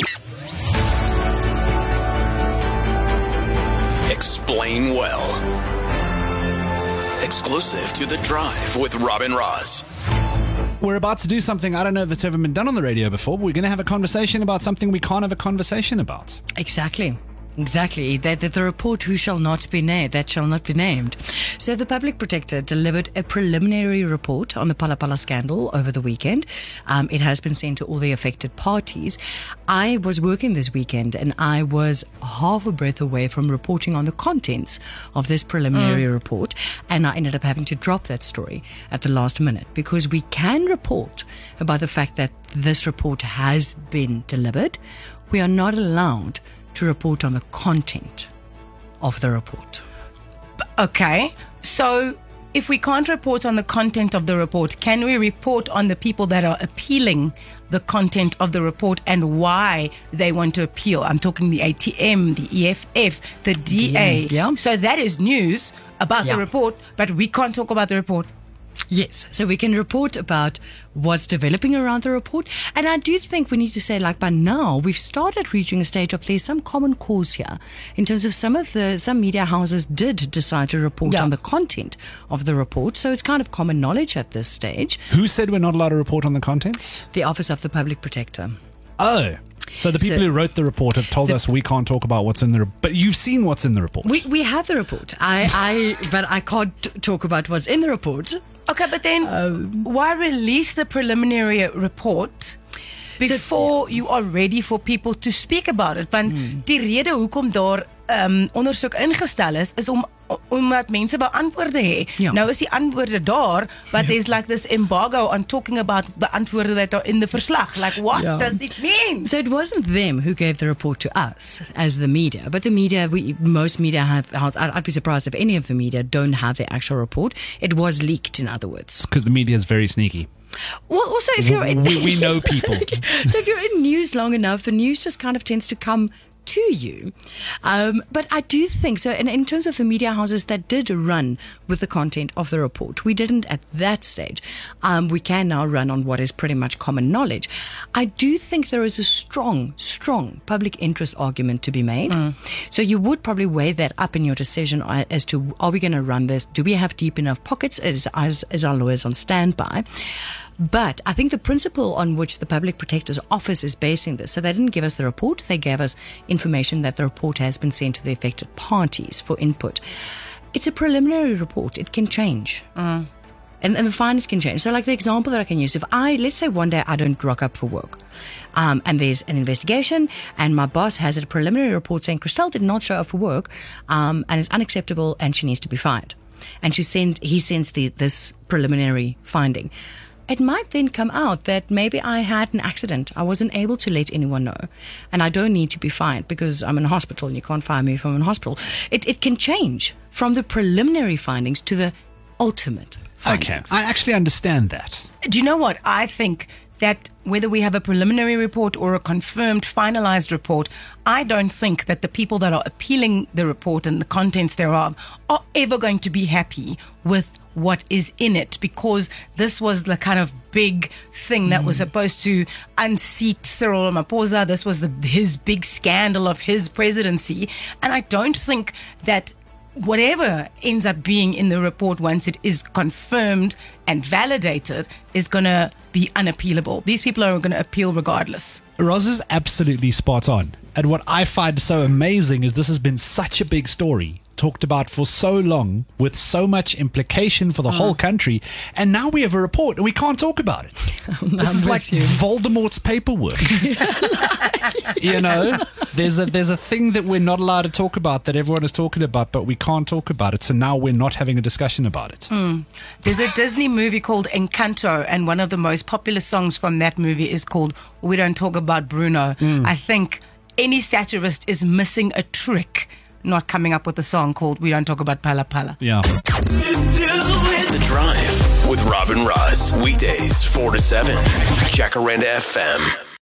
Explain Well. Exclusive to The Drive with Robin Ross. We're about to do something I don't know if it's ever been done on the radio before, but we're going to have a conversation about something we can't have a conversation about. Exactly. The report who shall not be named, that shall not be named. So the Public Protector delivered a preliminary report on the Phala Phala scandal over the weekend. It has been sent to all the affected parties. I was working this weekend and I was half a breath away from reporting on the contents of this preliminary report, and I ended up having to drop that story at the last minute because we can report about the fact that this report has been delivered. We are not allowed to report on the content of the report. Okay, so if we can't report on the content of the report, can we report on the people that are appealing the content of the report and why they want to appeal? I'm talking the ATM, the EFF, the DA. Yeah. So that is news about the report, but we can't talk about the report. Yes, so we can report about what's developing around the report. And I do think we need to say, like, by now, we've started reaching a stage of there's some common cause here in terms of some media houses did decide to report on the content of the report. So it's kind of common knowledge at this stage. Who said we're not allowed to report on the contents? The Office of the Public Protector. Oh, so the people who wrote the report have told us we can't talk about what's in the report. But you've seen what's in the report. We have the report. But I can't talk about what's in the report. Okay, but then why release the preliminary report before you are ready for people to speak about it? Want die rede hoekom daar ondersoek ingestel is omdat mense wou antwoorde hê. Ja. Nou is die antwoorde daar, but there's like this embargo on talking about the antwoorde that are in the verslag. Like, what does it mean? So it wasn't them who gave the report to us as the media, but the media, most media have, I'd be surprised if any of the media don't have the actual report. It was leaked, in other words. Because the media is very sneaky. Well, also, if you're in... we know people. So if you're in news long enough, the news just kind of tends to come to you. But I do think so. And in terms of the media houses that did run with the content of the report, we didn't at that stage. We can now run on what is pretty much common knowledge. I do think there is a strong public interest argument to be made. So you would probably weigh that up in your decision as to, are we going to run this? Do we have deep enough pockets as our lawyers on standby? But I think the principle on which the Public Protector's Office is basing this, so they didn't give us the report, they gave us information that the report has been sent to the affected parties for input. It's a preliminary report. It can change. And the findings can change. So like the example that I can use, if let's say one day I don't rock up for work, and there's an investigation and my boss has a preliminary report saying Christelle did not show up for work, and it's unacceptable and she needs to be fired. And he sends this preliminary finding. It might then come out that maybe I had an accident. I wasn't able to let anyone know. And I don't need to be fired because I'm in a hospital and you can't fire me if I'm in a hospital. It can change from the preliminary findings to the ultimate findings. Okay, I actually understand that. Do you know what? I think that whether we have a preliminary report or a confirmed, finalized report, I don't think that the people that are appealing the report and the contents thereof are ever going to be happy with what is in it, because this was the kind of big thing that was supposed to unseat Cyril Ramaphosa. This was his big scandal of his presidency. And I don't think that whatever ends up being in the report, once it is confirmed and validated, is going to be unappealable. These people are going to appeal regardless. Roz is absolutely spot on. And what I find so amazing is this has been such a big story, talked about for so long, with so much implication for the whole country, and now we have a report and we can't talk about it. This is like Voldemort's paperwork. You know, there's a thing that we're not allowed to talk about that everyone is talking about, but we can't talk about it, so now we're not having a discussion about it. There's a Disney movie called Encanto, and one of the most popular songs from that movie is called We Don't Talk About Bruno. I think any satirist is missing a trick not coming up with a song called We Don't Talk About Phala Phala. Yeah. The Drive with Robin Ross. Weekdays 4 to 7. Jacaranda FM.